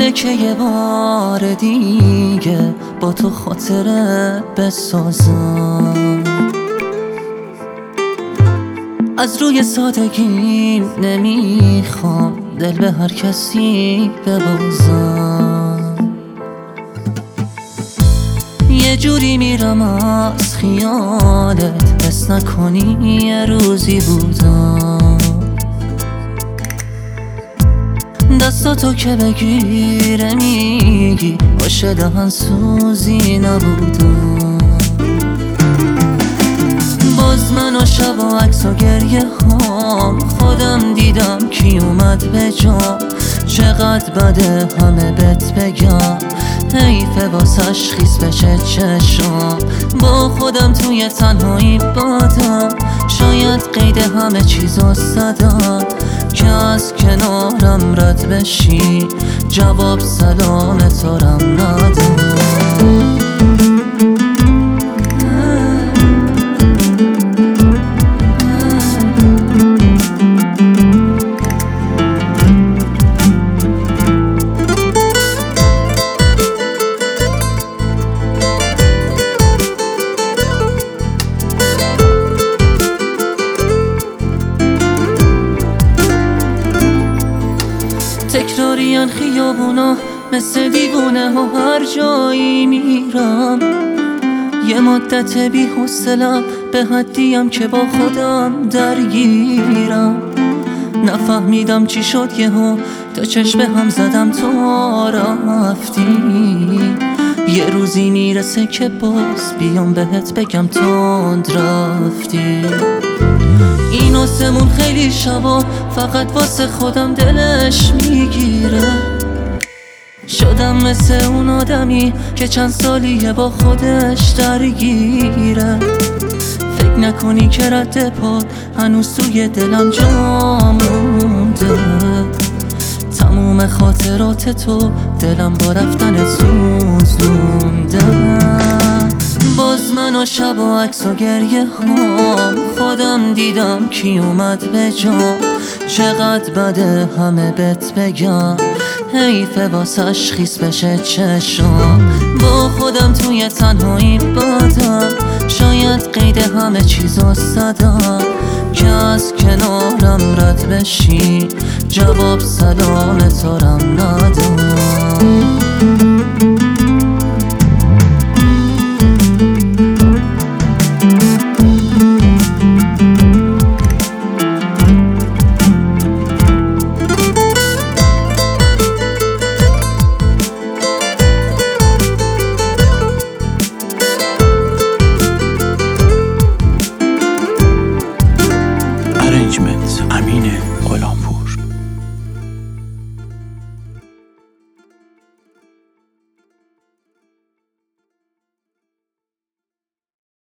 اومده که یه بار دیگه با تو خاطره بسازم. از روی سادگی نمیخوام دل به هر کسی ببازم. یه جوری میرم از خیالت، حس نکنی یه روزی بودم. دستاتو که بگیره میگی باشه دهن سوزی نبودم. باز من و شب و عکس و گریه هام خودم دیدم کی اومد به جام. چقدر بده همه بهت بگم، حیفه واسش خیس بشه چشام. با خودم توی تنهایی بادم، شاید قید همه چیزا زدم که از کنارم رد بشی، جواب سلام تارم ندم. تکراریان خیابونا مثل دیوونه ها هر جایی میرم. یه مدت بی حوصله‌ام به حدیم که با خودم درگیرم. نفهمیدم چی شد یهو تا چشم هم زدم تو رفتی. یه روزی میرسه که باز بیام بهت بگم تند رفتی. این آسمون خیلی شبا فقط واسه خودم دلش میگیره. شدم مثل اون آدمی که چند سالیه با خودش درگیره. فکر نکنی که رد پات هنوز توی دلم جا مونده. تموم خاطرات تو دلم با رفتنت سوزونده. باز من و شب و عکس و گریه هام خودم دیدم کی اومد به جام. چقدر بده همه بهت بگم، حیفه واسش خیس بشه چشام. با خودم توی تنهایی بادم، شاید قید همه چیزا زدم که از کنارم رد بشی، جواب سلام تارم ندم. امین غلامپور.